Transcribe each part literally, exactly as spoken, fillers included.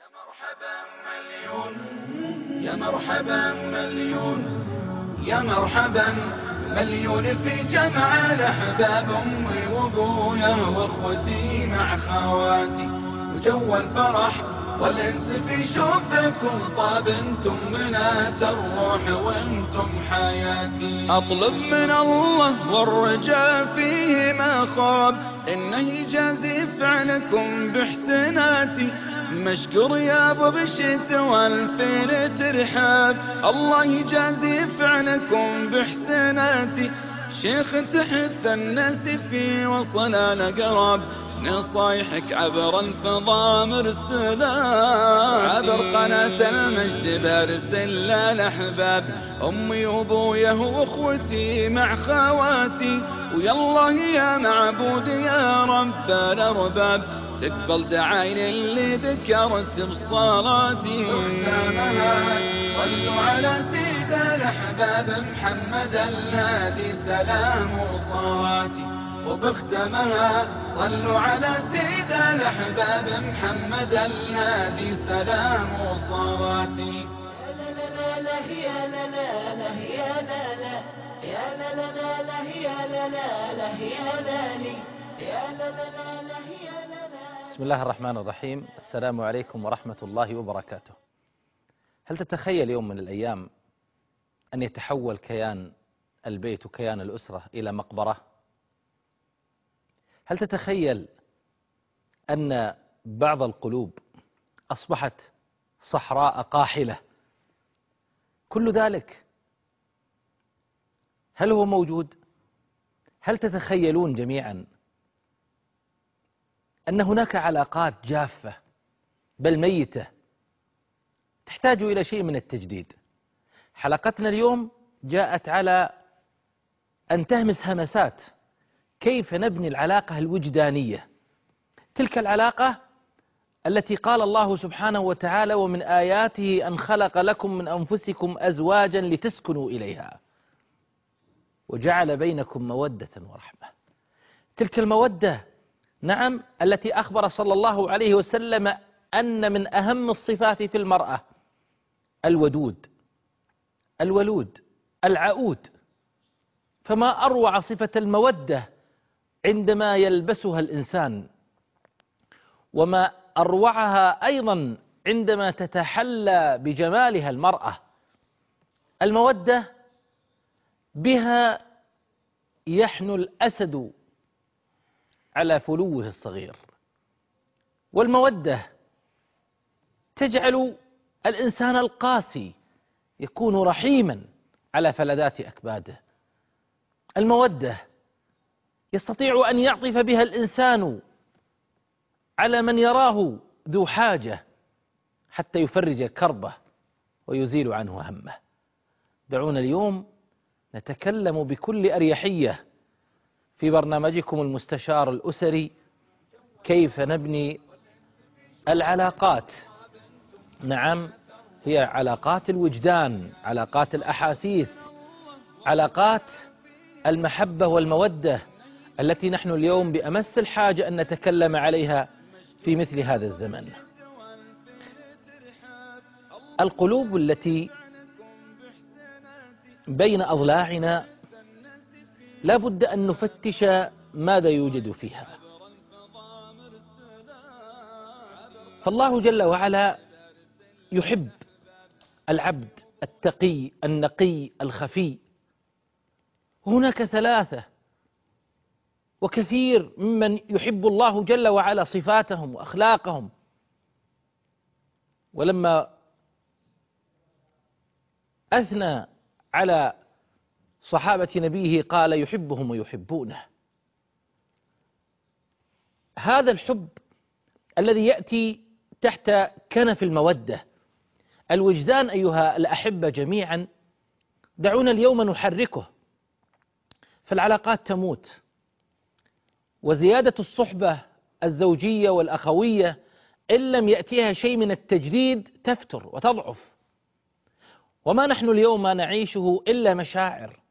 مرحبا مليون يا مرحبا مليون يا مرحبا مليون في جمع الأحباب، أمي وأبويا وأخوتي مع خواتي، وجو الفرح والأنس في شوفكم طاب، انتم منات الروح وانتم حياتي. أطلب من الله والرجاء فيه ما خاب، إنه يجازي فعلكم بإحساناتي، مشكور يا ابو بشت والفين ترحاب، الله يجازي فعلكم بإحساناتي، شيخ تحث الناس في وصل الأقراب، نصايحك عبر الفضاء مرسلة، عبر قناة المجد برسل للأحباب، أمي وأبويا وأخوتي مع خواتي، ويالله يا معبود يا رب الأرباب، تقبل دعايا اللي ذكرت بصلاتي. صلوا على سيد الأحباب محمد الهادي سلام وصلاتي، وبختمها صلوا على سيد الأحباب محمد الهادي سلام وصلاتي. يا لا لا لا يا لا لا لا يا لا لا يا لا لا لا لا يا لا لا لا يا لا لي يا لا لا لا لا يا لا لا. بسم الله الرحمن الرحيم. السلام عليكم ورحمة الله وبركاته. هل تتخيل يوم من الأيام أن يتحول كيان البيت وكيان الأسرة إلى مقبرة؟ هل تتخيل أن بعض القلوب أصبحت صحراء قاحلة؟ كل ذلك هل هو موجود؟ هل تتخيلون جميعا أن هناك علاقات جافة بل ميتة تحتاج إلى شيء من التجديد؟ حلقتنا اليوم جاءت على أن تهمس همسات كيف نبني العلاقة الوجدانية، تلك العلاقة التي قال الله سبحانه وتعالى: ومن آياته أن خلق لكم من أنفسكم أزواجا لتسكنوا إليها وجعل بينكم مودة ورحمة. تلك المودة، نعم، التي أخبر صلى الله عليه وسلم أن من أهم الصفات في المرأة الودود الولود العؤود، فما أروع صفة المودة عندما يلبسها الإنسان، وما أروعها أيضا عندما تتحلى بجمالها المرأة. المودة بها يحنو الأسد على فلوه الصغير، والمودة تجعل الإنسان القاسي يكون رحيما على فلذات أكباده. المودة يستطيع أن يعطف بها الإنسان على من يراه ذو حاجة حتى يفرج كربه ويزيل عنه همه. دعونا اليوم نتكلم بكل أريحية في برنامجكم المستشار الأسري كيف نبني العلاقات، نعم، هي علاقات الوجدان، علاقات الأحاسيس، علاقات المحبة والمودة التي نحن اليوم بأمس الحاجة أن نتكلم عليها في مثل هذا الزمن. القلوب التي بين أضلاعنا لا بد أن نفتش ماذا يوجد فيها، فالله جل وعلا يحب العبد التقي النقي الخفي، وهناك ثلاثة وكثير ممن يحب الله جل وعلا صفاتهم وأخلاقهم، ولما أثنى على صحابة نبيه قال يحبهم ويحبونه. هذا الحب الذي يأتي تحت كنف المودة، الوجدان أيها الأحبة جميعا، دعونا اليوم نحركه، فالعلاقات تموت، وزيادة الصحبة الزوجية والأخوية إن لم يأتيها شيء من التجديد تفتر وتضعف، وما نحن اليوم نعيشه إلا مشاعر.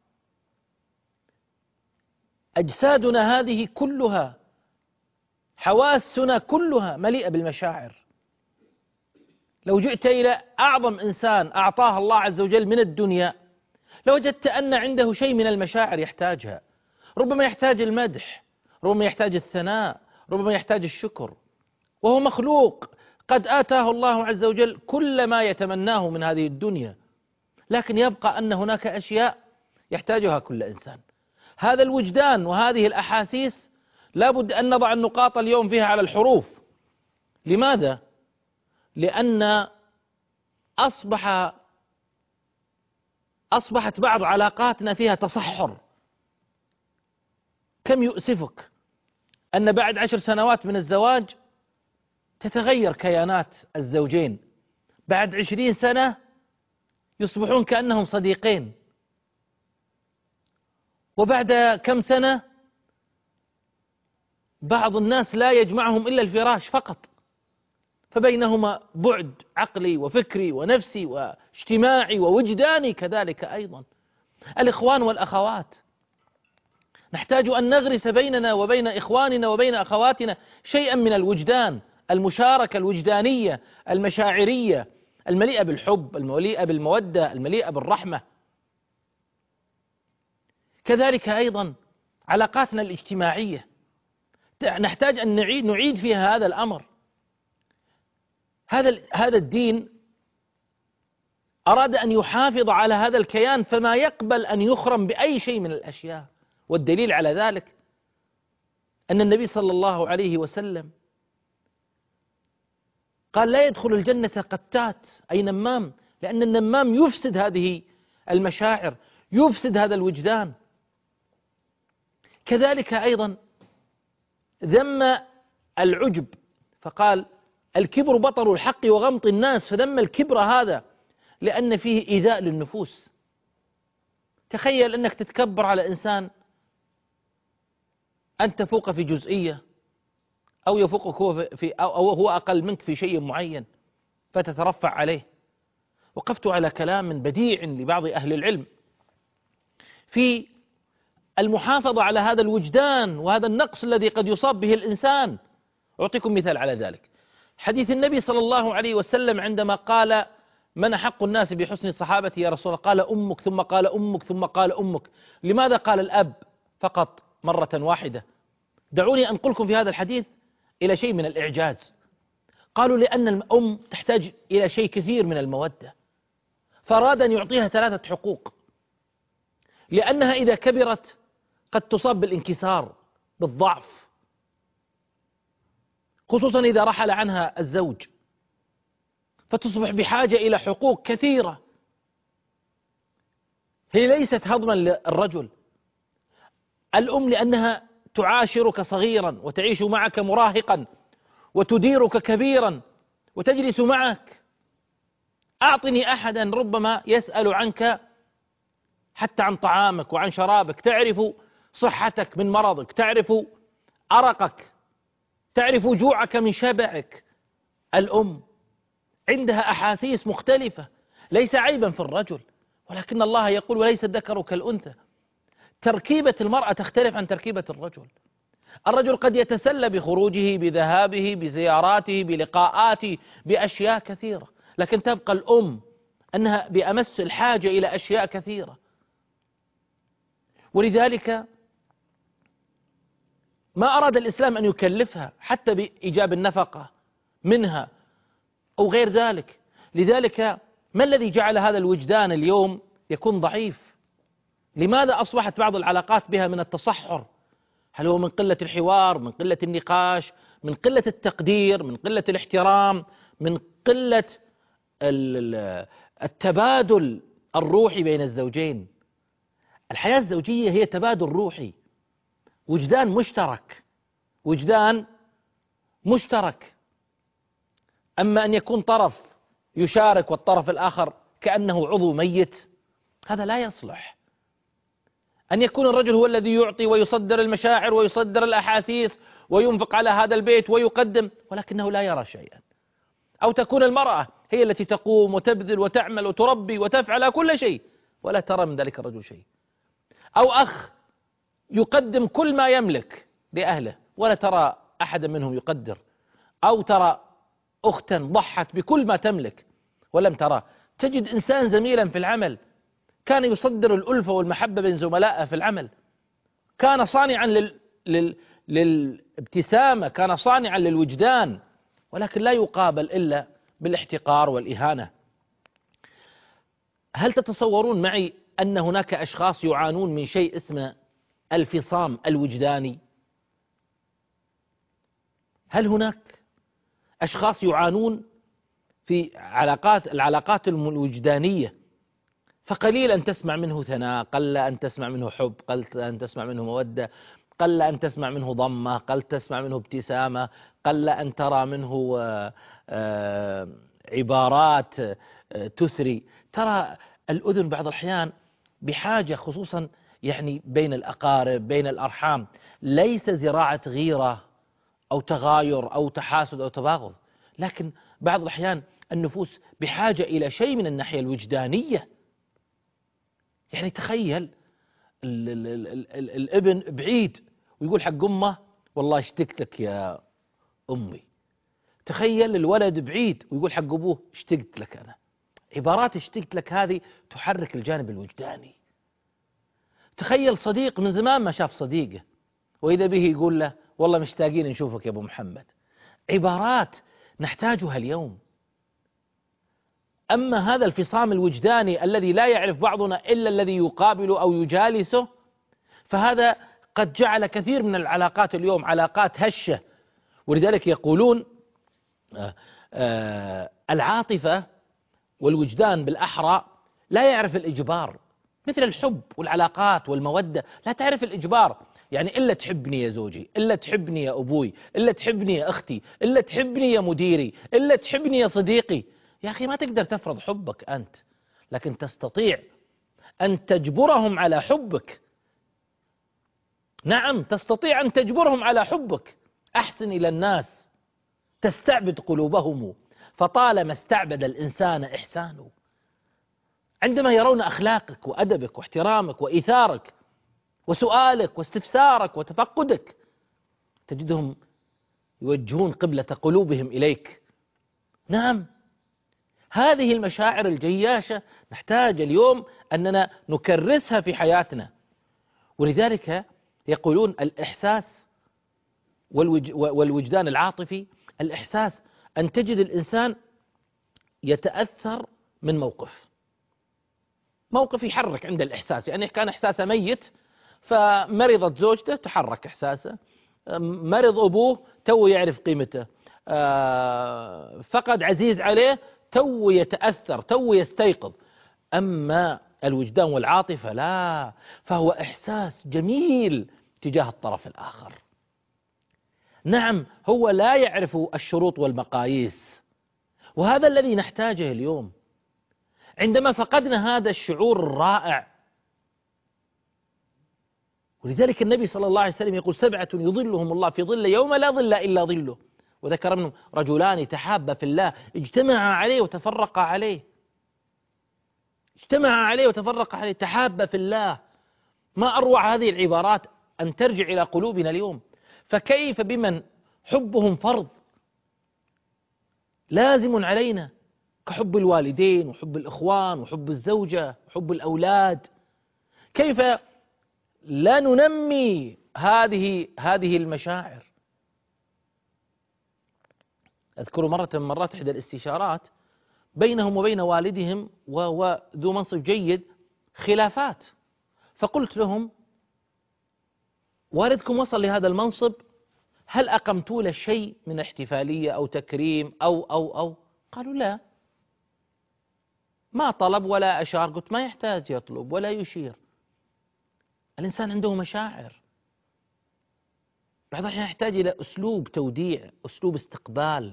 أجسادنا هذه كلها، حواسنا كلها مليئة بالمشاعر، لو جئت إلى أعظم إنسان أعطاه الله عز وجل من الدنيا لوجدت أن عنده شيء من المشاعر يحتاجها، ربما يحتاج المدح، ربما يحتاج الثناء، ربما يحتاج الشكر، وهو مخلوق قد آتاه الله عز وجل كل ما يتمناه من هذه الدنيا، لكن يبقى أن هناك أشياء يحتاجها كل إنسان. هذا الوجدان وهذه الأحاسيس لابد أن نضع النقاط اليوم فيها على الحروف. لماذا؟ لأن أصبح أصبحت بعض علاقاتنا فيها تصحر. كم يؤسفك أن بعد عشر سنوات من الزواج تتغير كيانات الزوجين، بعد عشرين سنة يصبحون كأنهم صديقين، وبعد كم سنة بعض الناس لا يجمعهم إلا الفراش فقط، فبينهما بعد عقلي وفكري ونفسي واجتماعي ووجداني كذلك أيضا. الإخوان والأخوات نحتاج أن نغرس بيننا وبين إخواننا وبين أخواتنا شيئا من الوجدان، المشاركة الوجدانية المشاعرية المليئة بالحب، المليئة بالمودة، المليئة بالرحمة. كذلك أيضا علاقاتنا الاجتماعية نحتاج أن نعيد نعيد فيها هذا الأمر. هذا هذا الدين أراد أن يحافظ على هذا الكيان فما يقبل أن يخرم بأي شيء من الأشياء، والدليل على ذلك أن النبي صلى الله عليه وسلم قال لا يدخل الجنة قتات، أي نمام، لأن النمام يفسد هذه المشاعر، يفسد هذا الوجدان. كذلك أيضا ذم العجب فقال الكبر بطر الحق وغمط الناس، فذم الكبر هذا لأن فيه إيذاء للنفوس. تخيل أنك تتكبر على إنسان أنت فوق في جزئية أو يفوقك هو في أو هو أقل منك في شيء معين فتترفع عليه. وقفت على كلام بديع لبعض أهل العلم في المحافظة على هذا الوجدان وهذا النقص الذي قد يصاب به الإنسان. أعطيكم مثال على ذلك، حديث النبي صلى الله عليه وسلم عندما قال من أحق الناس بحسن صحابتي يا رسول الله؟ قال أمك، ثم قال أمك، ثم قال أمك. لماذا قال الأب فقط مرة واحدة؟ دعوني أنقلكم في هذا الحديث إلى شيء من الإعجاز. قالوا لأن الأم تحتاج إلى شيء كثير من المودة، فأراد أن يعطيها ثلاثة حقوق، لأنها إذا كبرت قد تصاب بالانكسار بالضعف، خصوصا إذا رحل عنها الزوج، فتصبح بحاجة إلى حقوق كثيرة. هي ليست هضما للرجل، الأم لأنها تعاشرك صغيرا وتعيش معك مراهقا وتديرك كبيرا وتجلس معك. أعطني أحدا ربما يسأل عنك حتى عن طعامك وعن شرابك، تعرف صحتك من مرضك، تعرف أرقك، تعرف جوعك من شبعك. الأم عندها أحاسيس مختلفة، ليس عيبا في الرجل، ولكن الله يقول وليس الذكر كالأنثى. تركيبة المرأة تختلف عن تركيبة الرجل. الرجل قد يتسلى بخروجه، بذهابه، بزياراته، بلقاءاته، بأشياء كثيرة، لكن تبقى الأم أنها بأمس الحاجة إلى أشياء كثيرة. ولذلك ما أراد الإسلام أن يكلفها حتى بإيجاب النفقة منها أو غير ذلك. لذلك ما الذي جعل هذا الوجدان اليوم يكون ضعيف؟ لماذا أصبحت بعض العلاقات بها من التصحر؟ هل هو من قلة الحوار، من قلة النقاش، من قلة التقدير، من قلة الاحترام، من قلة التبادل الروحي بين الزوجين؟ الحياة الزوجية هي تبادل روحي، وجدان مشترك، وجدان مشترك. أما أن يكون طرف يشارك والطرف الآخر كأنه عضو ميت، هذا لا يصلح. أن يكون الرجل هو الذي يعطي ويصدر المشاعر ويصدر الأحاسيس وينفق على هذا البيت ويقدم ولكنه لا يرى شيئا، أو تكون المرأة هي التي تقوم وتبذل وتعمل وتربي وتفعل كل شيء ولا ترى من ذلك الرجل شيء، أو أخ يقدم كل ما يملك لأهله ولا ترى أحدا منهم يقدر، أو ترى أختا ضحت بكل ما تملك ولم تراه. تجد إنسان زميلا في العمل كان يصدر الألفة والمحبة بين زملائه في العمل، كان صانعا لل... لل... للابتسامة، كان صانعا للوجدان، ولكن لا يقابل إلا بالاحتقار والإهانة. هل تتصورون معي أن هناك أشخاص يعانون من شيء اسمه الفصام الوجداني؟ هل هناك أشخاص يعانون في علاقات العلاقات الوجدانية، فقليل أن تسمع منه ثناء، قل أن تسمع منه حب، قل أن تسمع منه مودة، قل أن تسمع منه ضمة، قل تسمع منه ابتسامة، قل أن ترى منه عبارات تثري. ترى الأذن بعض الأحيان بحاجة، خصوصا يعني بين الأقارب بين الأرحام، ليس زراعة غيرة أو تغاير أو تحاسد أو تباغض، لكن بعض الأحيان النفوس بحاجة إلى شيء من الناحية الوجدانية. يعني تخيل ال ال ال ال ال الابن بعيد ويقول حق أمه والله اشتقت لك يا أمي. تخيل الولد بعيد ويقول حق أبوه اشتقت لك أنا. عبارات اشتقت لك هذه تحرك الجانب الوجداني. تخيل صديق من زمان ما شاف صديقه وإذا به يقول له والله مشتاقين نشوفك يا أبو محمد. عبارات نحتاجها اليوم. أما هذا الفصام الوجداني الذي لا يعرف بعضنا إلا الذي يقابله أو يجالسه، فهذا قد جعل كثير من العلاقات اليوم علاقات هشة. ولذلك يقولون آآ آآ العاطفة والوجدان بالأحرى لا يعرف الإجبار، مثل الحب والعلاقات والمودة لا تعرف الإجبار. يعني إلا تحبني يا زوجي، إلا تحبني يا أبوي، إلا تحبني يا أختي، إلا تحبني يا مديري، إلا تحبني يا صديقي. يا أخي ما تقدر تفرض حبك أنت، لكن تستطيع أن تجبرهم على حبك. نعم تستطيع أن تجبرهم على حبك. أحسن إلى الناس تستعبد قلوبهم، فطالما استعبد الإنسان إحسانه. عندما يرون أخلاقك وأدبك واحترامك وإيثارك وسؤالك واستفسارك وتفقدك، تجدهم يوجهون قبلة قلوبهم إليك. نعم هذه المشاعر الجياشة نحتاج اليوم أننا نكرسها في حياتنا. ولذلك يقولون الإحساس والوجدان العاطفي، الإحساس أن تجد الإنسان يتأثر من موقف موقف يحرك عند الإحساس. يعني كان إحساسه ميت فمرضت زوجته تحرك إحساسه، مرض أبوه تو يعرف قيمته، فقد عزيز عليه تو يتأثر تو يستيقظ. أما الوجدان والعاطفة لا، فهو إحساس جميل تجاه الطرف الآخر. نعم هو لا يعرف الشروط والمقاييس، وهذا الذي نحتاجه اليوم. عندما فقدنا هذا الشعور الرائع، ولذلك النبي صلى الله عليه وسلم يقول سبعة يظلهم الله في ظل يوم لا ظل إلا ظله، وذكر منهم رجلان تحابا في الله اجتمعا عليه وتفرقا عليه. اجتمعا عليه وتفرقا عليه، تحابا في الله. ما أروع هذه العبارات أن ترجع إلى قلوبنا اليوم. فكيف بمن حبهم فرض لازم علينا، كحب الوالدين وحب الإخوان وحب الزوجة وحب الأولاد؟ كيف لا ننمي هذه هذه المشاعر؟ أذكر مرة من مرات إحدى الاستشارات بينهم وبين والدهم وهو ذو منصب جيد خلافات، فقلت لهم والدكم وصل لهذا المنصب، هل أقمتوا له شيء من احتفالية أو تكريم أو أو أو قالوا لا، ما طلب ولا أشار. قلت ما يحتاج يطلب ولا يشير. الإنسان عنده مشاعر، بعض الأحيان يحتاج إلى أسلوب توديع، أسلوب استقبال.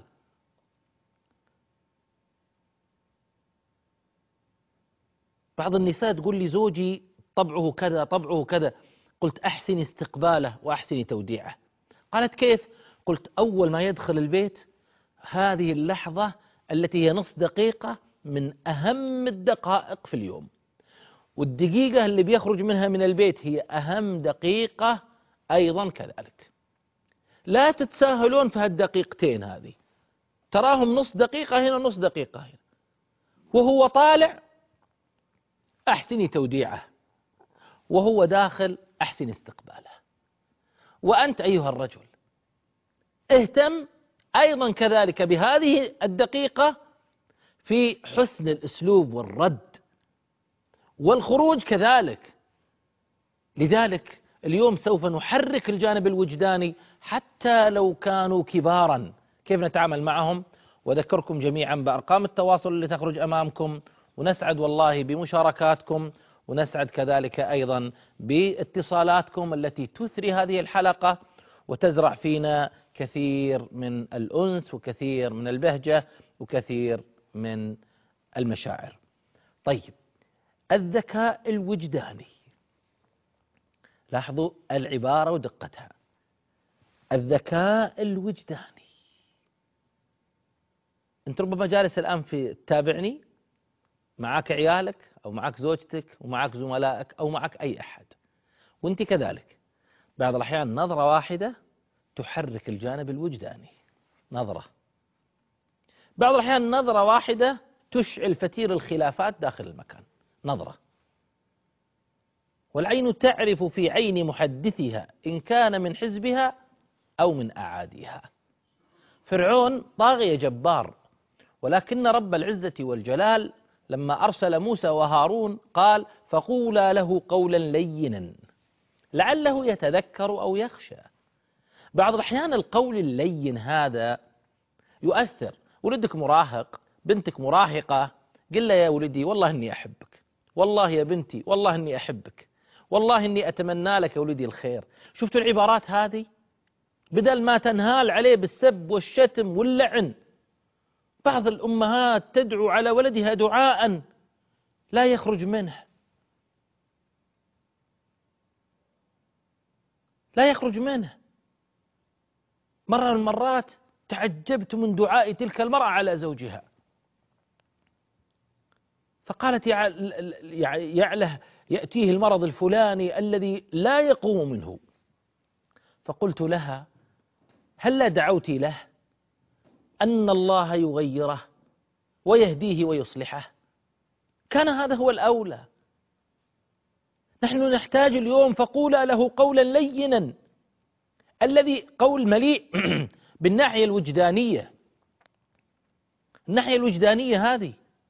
بعض النساء تقول لي زوجي طبعه كذا طبعه كذا، قلت أحسن استقباله وأحسن توديعه. قالت كيف؟ قلت أول ما يدخل البيت هذه اللحظة التي هي نص دقيقة من أهم الدقائق في اليوم، والدقيقة اللي بيخرج منها من البيت هي أهم دقيقة أيضا كذلك. لا تتساهلون في هالدقيقتين هذه، تراهم نص دقيقة هنا نص دقيقة هنا، وهو طالع أحسني توديعه، وهو داخل أحسن استقباله. وأنت أيها الرجل اهتم أيضا كذلك بهذه الدقيقة في حسن الأسلوب والرد والخروج كذلك. لذلك اليوم سوف نحرك الجانب الوجداني حتى لو كانوا كبارا. كيف نتعامل معهم؟ وذكركم جميعا بأرقام التواصل اللي تخرج أمامكم، ونسعد والله بمشاركاتكم، ونسعد كذلك أيضا باتصالاتكم التي تثري هذه الحلقة وتزرع فينا كثير من الأنس وكثير من البهجة وكثير من المشاعر. طيب، الذكاء الوجداني، لاحظوا العبارة ودقتها، الذكاء الوجداني. أنت ربما جالس الآن في تتابعني، معك عيالك أو معك زوجتك ومعك زملائك أو معك أي أحد، وأنت كذلك بعض الأحيان نظرة واحدة تحرك الجانب الوجداني، نظرة. بعض الأحيان نظرة واحدة تشعل فتيل الخلافات داخل المكان، نظرة. والعين تعرف في عين محدثها إن كان من حزبها أو من أعاديها. فرعون طاغية جبار، ولكن رب العزة والجلال لما أرسل موسى وهارون قال فقولا له قولا لينا لعله يتذكر أو يخشى. بعض الأحيان القول اللين هذا يؤثر. ولدك مراهق، بنتك مراهقة، قل له يا ولدي والله إني أحبك، والله يا بنتي والله إني أحبك، والله إني أتمنى لك يا ولدي الخير. شفتوا العبارات هذه؟ بدل ما تنهال عليه بالسب والشتم واللعن، بعض الأمهات تدعو على ولدها دعاء لا يخرج منه، لا يخرج منه. مرة من المرات تعجبت من دعاء تلك المرأة على زوجها، فقالت يعله يأتيه المرض الفلاني الذي لا يقوم منه. فقلت لها هل دعوت له أن الله يغيره ويهديه ويصلحه؟ كان هذا هو الأولى. نحن نحتاج اليوم فقولا له قولا لينا، الذي قول مليء بالناحية الوجدانية، الناحية الوجدانية هذه.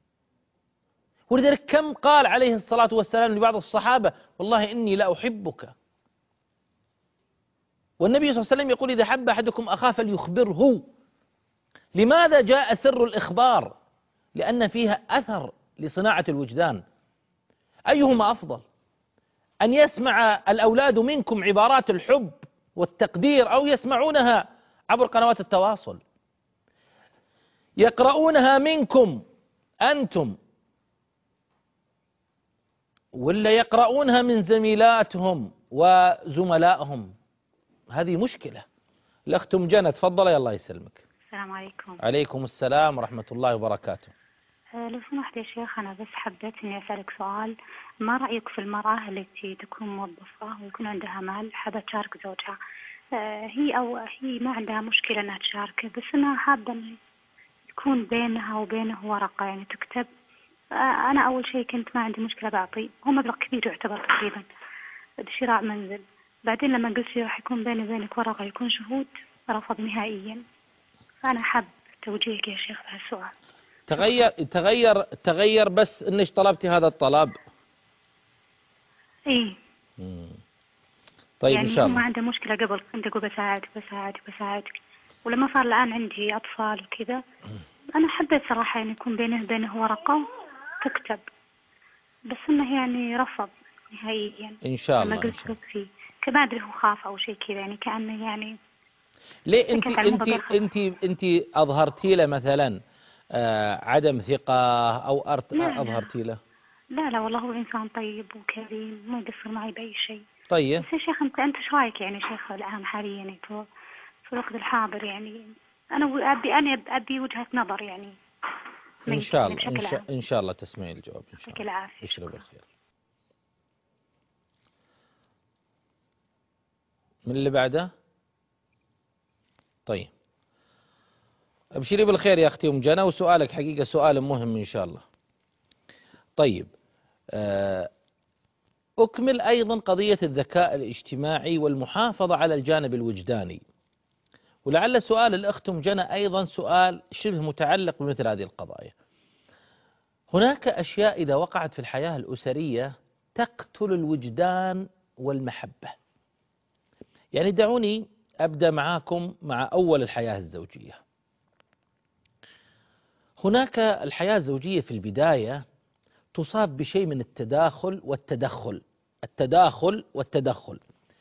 ولذلك كم قال عليه الصلاة والسلام لبعض الصحابة والله إني لا أحبك، والنبي صلى الله عليه وسلم يقول إذا حب أحدكم أخاه فليخبره. لماذا جاء سر الإخبار؟ لأن فيها أثر لصناعة الوجدان. أيهما أفضل، أن يسمع الأولاد منكم عبارات الحب والتقدير أو يسمعونها عبر قنوات التواصل، يقرؤونها منكم أنتم ولا يقرؤونها من زميلاتهم وزملائهم؟ هذه مشكلة. الأخت أم جنى تفضل. يا الله يسلمك. السلام عليكم. عليكم السلام ورحمة الله وبركاته. أه لو سمحت يا شيخ، أنا بس حبيت إني أسألك سؤال. ما رأيك في المرأة التي تكون موظفة ويكون عندها مال حابة تشارك زوجها؟ أه هي أو هي ما عندها مشكلة إنها تشاركه، بس إنها حابة إنه يكون بينها وبينه ورقة يعني تكتب. أه أنا أول شيء كنت ما عندي مشكلة، بعطي هو مبلغ كبير يعتبر تقريبا شراء منزل. بعدين لما قلت لي راح يكون بيني وبينك ورقة يكون شهود، رفض نهائيا. فأنا حاب توجيهك يا شيخ في هالسؤال. تغير تغير تغير بس انك طلبتي هذا الطلب. ايه. مم. طيب يعني ان شاء الله. ما عنده مشكلة. قبل كنت اقول بساعدك بساعدك بساعدك، ولما صار الآن عندي أطفال وكذا أنا حبيت صراحة يعني يكون بينه وبينه ورقة تكتب، بس إنه يعني رفض نهائيا. ان شاء الله. لما قلت لك فيه كما أدري هو خاف أو شيء كذا، يعني كأنه يعني ليه انت انت انت انت اظهرتي له مثلا آه عدم ثقة او أرت... لا اظهرتي له؟ لا لا والله هو إنسان طيب وكريم ما يقصر معي بأي شيء. طيب بس يا شيخ أنت أنت إيش رأيك يعني شيخ الآن حاليا يعني في في الوقت الحاضر؟ يعني أنا أبي أنا أبي وجهة نظر يعني إن شاء الله. يعني إن شاء, إن شاء الله تسمعين الجواب إن شاء الله. العافية. يشرب الخير. من اللي بعده؟ طيب ابشري بالخير يا أختي أم جنى، وسؤالك حقيقة سؤال مهم إن شاء الله. طيب، أكمل أيضا قضية الذكاء الاجتماعي والمحافظة على الجانب الوجداني، ولعل سؤال الأخت أم جنى أيضا سؤال شبه متعلق بمثل هذه القضايا. هناك أشياء إذا وقعت في الحياة الأسرية تقتل الوجدان والمحبة. يعني دعوني أبدأ معاكم مع أول الحياة الزوجية. هناك الحياة الزوجية في البداية تصاب بشيء من التداخل والتدخل التداخل والتدخل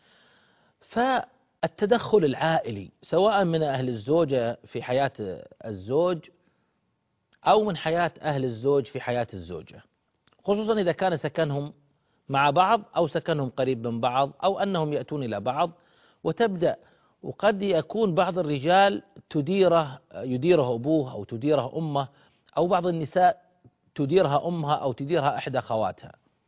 فالتدخل العائلي سواء من أهل الزوجة في حياة الزوج أو من حياة أهل الزوج في حياة الزوجة، خصوصا إذا كان سكنهم مع بعض أو سكنهم قريب من بعض أو أنهم يأتون إلى بعض، وتبدأ وقد يكون بعض الرجال تديره يديره أبوه أو تديره أمه، أو بعض النساء تديرها أمها أو تديرها إحدى خواتها.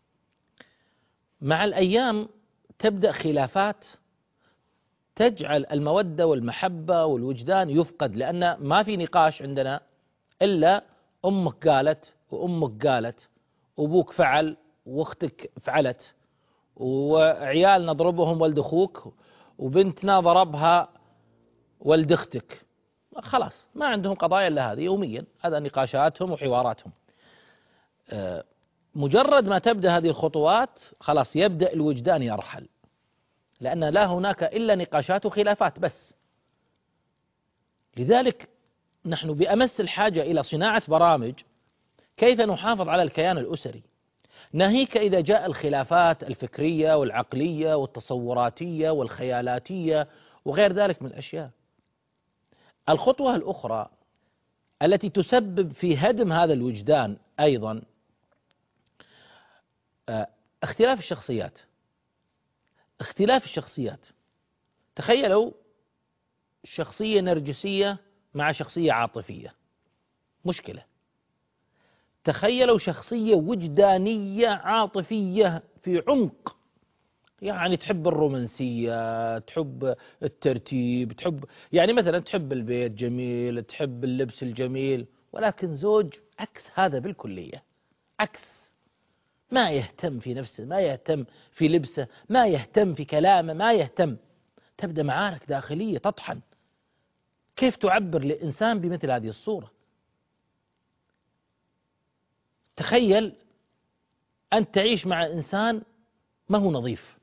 مع الأيام تبدأ خلافات تجعل المودة والمحبة والوجدان يفقد، لأن ما في نقاش عندنا إلا أمك قالت وأمك قالت، أبوك فعل وأختك فعلت، وعيال نضربهم ولد أخوك، وبنتنا ضربها ولد أختك. خلاص ما عندهم قضايا إلا هذه يوميا، هذا نقاشاتهم وحواراتهم. مجرد ما تبدأ هذه الخطوات خلاص يبدأ الوجدان يرحل، لأن لا هناك إلا نقاشات وخلافات بس. لذلك نحن بأمس الحاجة إلى صناعة برامج كيف نحافظ على الكيان الأسري، ناهيك إذا جاء الخلافات الفكرية والعقلية والتصوراتية والخيالاتية وغير ذلك من الأشياء. الخطوة الأخرى التي تسبب في هدم هذا الوجدان أيضا اختلاف الشخصيات. اختلاف الشخصيات، تخيلوا شخصية نرجسية مع شخصية عاطفية، مشكلة. تخيلوا شخصية وجدانية عاطفية في عمق، يعني تحب الرومانسية، تحب الترتيب، تحب يعني مثلا تحب البيت جميل، تحب اللبس الجميل، ولكن زوج عكس هذا بالكلية، عكس، ما يهتم في نفسه، ما يهتم في لبسه، ما يهتم في كلامه، ما يهتم. تبدأ معارك داخلية تطحن. كيف تعبر لإنسان بمثل هذه الصورة؟ تخيل أن تعيش مع إنسان ما هو نظيف،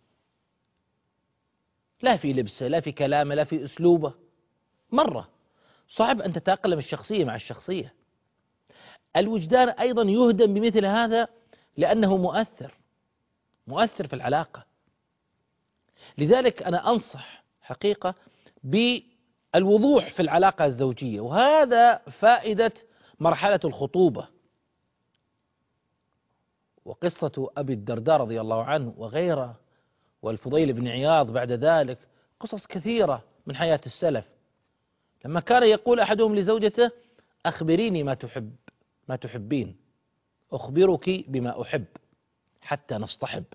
لا في لبسه لا في كلامه لا في أسلوبه، مرة صعب أن تتأقلم الشخصية مع الشخصية. الوجدان أيضا يهدم بمثل هذا لأنه مؤثر مؤثر في العلاقة. لذلك أنا أنصح حقيقة بالوضوح في العلاقة الزوجية، وهذا فائدة مرحلة الخطوبة. وقصة أبي الدرداء رضي الله عنه وغيره والفضيل بن عياض بعد ذلك قصص كثيرة من حياة السلف، لما كان يقول أحدهم لزوجته: أخبريني ما تحب ما تحبين أخبرك بما أحب حتى نصطحب.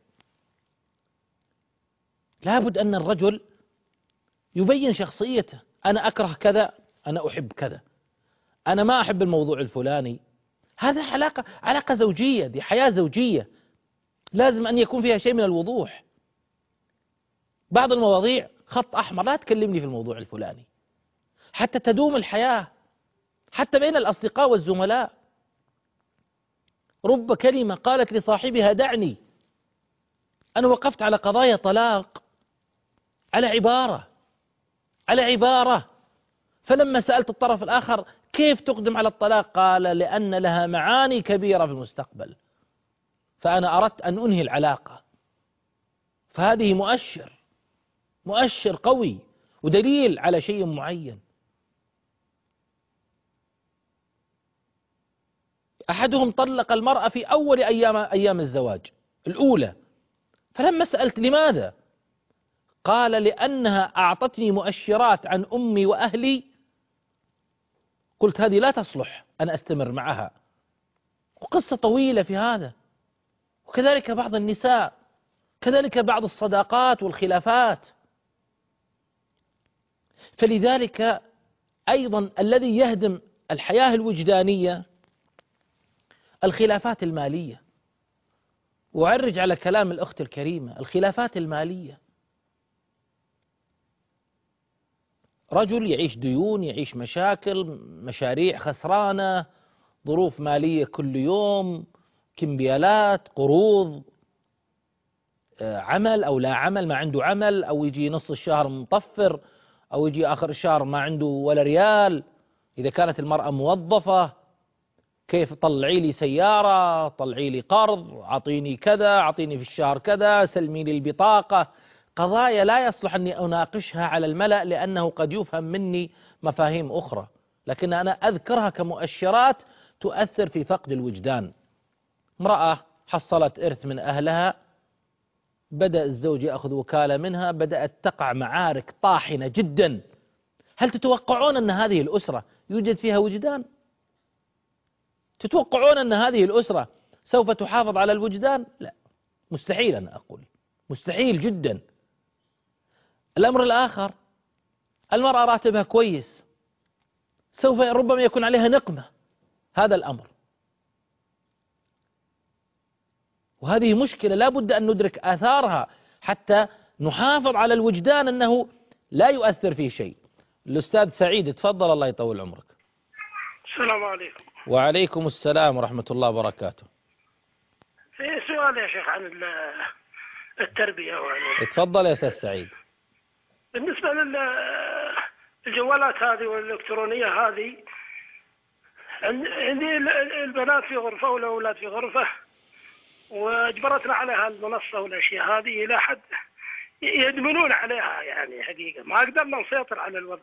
لابد أن الرجل يبين شخصيته، أنا أكره كذا، أنا أحب كذا، أنا ما أحب الموضوع الفلاني. هذا علاقة علاقة زوجية، دي حياة زوجية، لازم أن يكون فيها شيء من الوضوح. بعض المواضيع خط أحمر، لا تكلمني في الموضوع الفلاني، حتى تدوم الحياة حتى بين الأصدقاء والزملاء. رب كلمة قالت لصاحبها دعني، أنا وقفت على قضايا طلاق على عبارة على عبارة، فلما سألت الطرف الآخر كيف تقدم على الطلاق قال: لأن لها معاني كبيرة في المستقبل، فأنا أردت أن أنهي العلاقة. فهذه مؤشر مؤشر قوي ودليل على شيء معين. أحدهم طلق المرأة في أول أيام أيام الزواج الأولى، فلما سألت لماذا قال: لأنها أعطتني مؤشرات عن أمي وأهلي، قلت هذه لا تصلح أن أستمر معها. وقصة طويلة في هذا. وكذلك بعض النساء، كذلك بعض الصداقات والخلافات. فلذلك أيضا الذي يهدم الحياة الوجدانية الخلافات المالية. وأعرج على كلام الأخت الكريمة، الخلافات المالية، رجل يعيش ديون، يعيش مشاكل، مشاريع خسرانة، ظروف مالية كل يوم، كمبيالات، قروض، عمل أو لا عمل، ما عنده عمل، أو يجي نص الشهر مطفر، أو يجي آخر الشهر ما عنده ولا ريال. إذا كانت المرأة موظفة، كيف طلعي لي سيارة، طلعي لي قرض، أعطيني كذا، أعطيني في الشهر كذا، سلمي لي البطاقة. قضايا لا يصلح أني أناقشها على الملأ لأنه قد يفهم مني مفاهيم أخرى، لكن أنا أذكرها كمؤشرات تؤثر في فقد الوجدان. امرأة حصلت إرث من أهلها، بدأ الزوج يأخذ وكالة منها، بدأت تقع معارك طاحنة جدا. هل تتوقعون أن هذه الأسرة يوجد فيها وجدان؟ تتوقعون أن هذه الأسرة سوف تحافظ على الوجدان؟ لا، مستحيل. أنا أقول مستحيل جدا. الأمر الآخر، المرأة راتبها كويس، سوف ربما يكون عليها نقمة هذا الأمر، وهذه مشكلة لا بد أن ندرك آثارها حتى نحافظ على الوجدان أنه لا يؤثر فيه شيء. الأستاذ سعيد تفضل، الله يطول عمرك. السلام عليكم. وعليكم السلام ورحمة الله وبركاته. في سؤال يا شيخ عن التربية. تفضل يا أستاذ سعيد. بالنسبة للجوالات هذه والإلكترونية هذه، عندي البنات في غرفة والأولاد في غرفة، واجبرتنا عليها المنصة والأشياء هذه إلى حد يدمنون عليها، يعني حقيقة ما قدرنا نسيطر على الوضع،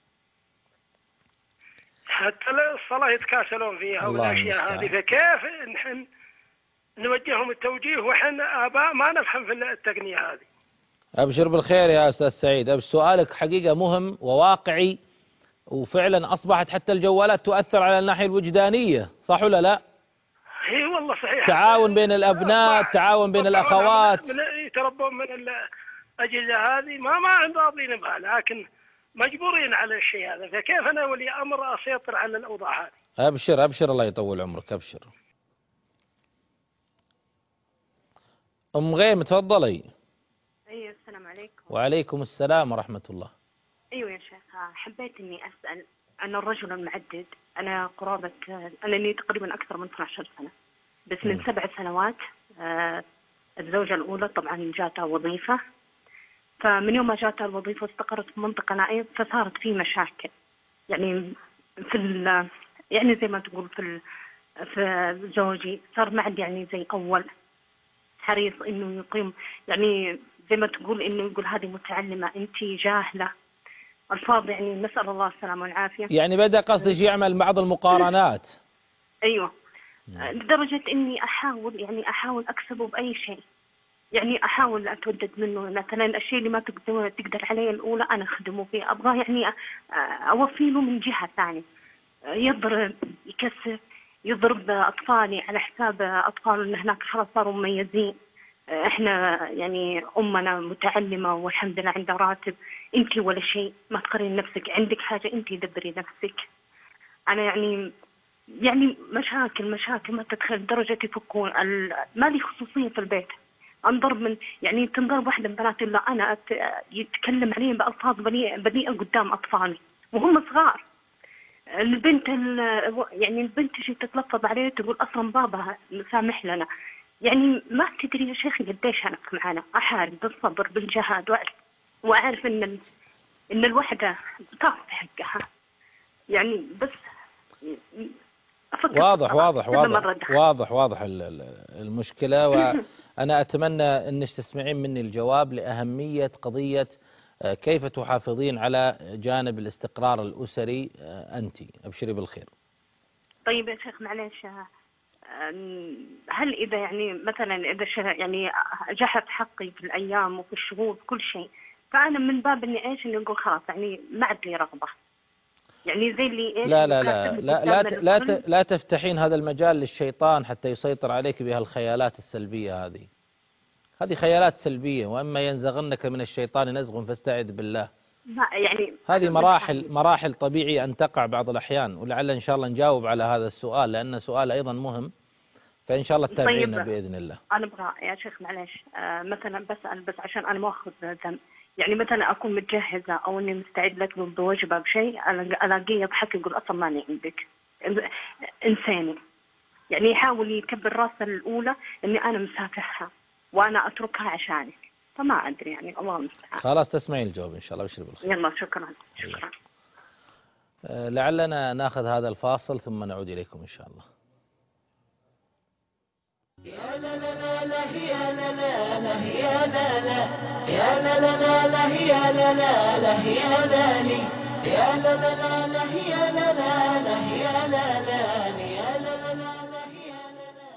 حتى الصلاة يتكاسلون فيها والأشياء هذه. فكيف نحن نوجههم التوجيه وحن آباء ما نفهم في التقنية هذه؟ أبشر بالخير يا أستاذ سعيد. أبشر، سؤالك حقيقة مهم وواقعي، وفعلا أصبحت حتى الجوالات تؤثر على الناحية الوجدانية، صح ولا لا؟ اي والله صحيح. تعاون بين الأبناء، تعاون بين الأخوات، يتربون من الأجهزة هذه، ما ما عند راضين بها، لكن مجبورين على الشيء هذا. فكيف أنا ولي أمر أسيطر على الأوضاع هذه؟ أبشر أبشر، الله يطول عمرك، أبشر. أم غيم تفضلي. أيوة السلام عليكم. وعليكم السلام ورحمة الله. أيوة يا شيخ، حبيت إني أسأل عن الرجل المعدد. أنا قرابة أنا لي تقريبا أكثر من اثنتي عشرة سنة، بس من م. سبع سنوات آه الزوجة الأولى طبعا جاتها وظيفة، فمن يوم ما جاتها الوظيفة استقرت في منطقة نائية، فصارت في مشاكل يعني في يعني زي ما تقول في في زوجي صار ما عندي يعني زي أول حريص إنه يقيم، يعني زي ما تقول إنه يقول هذه متعلمة، أنت جاهلة، الفاظ يعني نسأل الله السلامة والعافية. يعني بدأ قصدك يعمل بعض المقارنات. أيوة، لدرجة إني أحاول يعني أحاول أكسبه بأي شيء، يعني أحاول أتودد منه مثلا الشيء اللي ما تقدر تقدر عليه الأولى أنا أخدمه فيه، أبغاه يعني أوفي له من جهة ثانية. يضرب، يكسر، يضرب أطفالي على حساب أطفال إن هناك خلاص صاروا مميزين. إحنا يعني أمنا متعلمة والحمد لله عندها راتب، أنتي ولا شيء، ما تقرين نفسك، عندك حاجة أنتي دبري نفسك. أنا يعني يعني مشاكل مشاكل ما تتخيل، درجة يفكون ما لي خصوصية في البيت. انضرب من يعني تنضرب واحدة من بنات الله، أنا يتكلم عليهم بألفاظ بذيئة قدام أطفالي وهم صغار. البنت يعني البنت شي تتلفظ عليه تقول أصلا بابا سامح لنا. يعني ما تدري يا شيخي قديش أنا معنا أحارب بالصبر بالجهاد، وأعرف إن إن الوحدة تاخذ حقها يعني. بس واضح واضح واضح واضح واضح المشكلة، وأنا أتمنى أنك تسمعين مني الجواب لأهمية قضية كيف تحافظين على جانب الاستقرار الأسري أنت. أبشري بالخير. طيب يا شيخ معلش، هل إذا يعني مثلا إذا يعني جحت حقي في الأيام وفي الشهور في كل شيء، فأنا من باب إني إيش إني أقول خلاص يعني ما عاد لي رغبة، يعني زي اللي إيش لا لا لا لا لا, لا, لا, لا تفتحين هذا المجال للشيطان حتى يسيطر عليك بهالخيالات السلبية هذه. هذه خيالات سلبية، وأما ينزغنك من الشيطان نزغ فاستعذ بالله. لا يعني هذه مراحل مراحل طبيعي أن تقع بعض الأحيان، ولعل إن شاء الله نجاوب على هذا السؤال لأن سؤال أيضا مهم، فإن شاء الله تتابعينا طيب بإذن الله. أنا أبغى يا شيخ معلش آه مثلا بسأل بس عشان أنا ما أخذ ذنب، يعني مثلا أكون متجهزة أو إني مستعد لك بوجبة بشيء ألاقيه يضحك يقول أصلا ماني عندك، إنساني يعني يحاول يكبر راسه الأولى إني أنا مسافحها وأنا أتركها عشانك، فما أدري يعني الله المستعان. خلاص تسمعين الجواب إن شاء الله، وبشر بالخير. يلا شكرا شكرا. آه لعلنا ناخذ هذا الفاصل ثم نعود إليكم إن شاء الله. يا لا لا لا لا يا لا لا لا يا لا لا يا لا لا لا لا يا لا لا لا يا لا لي يا لا لا لا لا يا لا لا لا يا لا لا يا لا لا لا لا يا لا لا.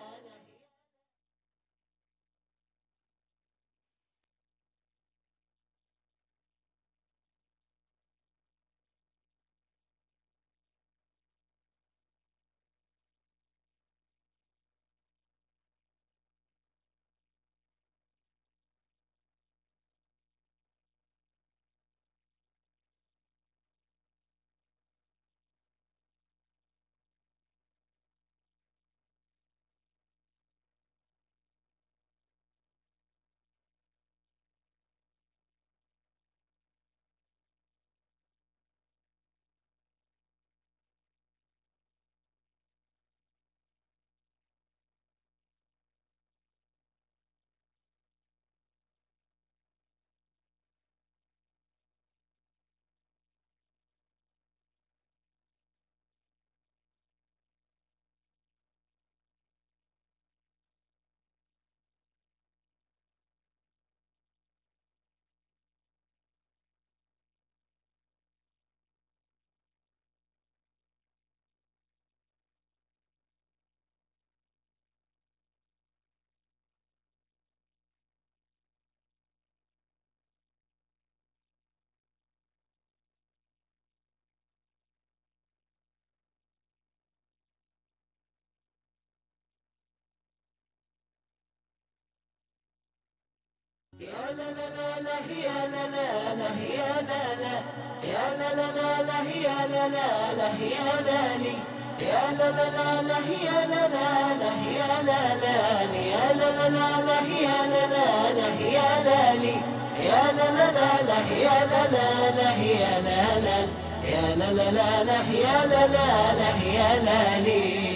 يا لا لا لا لا يا لا لا لا يا لا لا يا لا لا لا لا يا لا لا لا يا لا لي يا لا لا لا لا يا لا لا لا يا لا لا يا لا لا لا لا يا لا لا لا يا لا لي يا لا لا لا لا يا لا لا لا يا لا لا يا لا لا لا لا يا لا لا لا يا لا لي.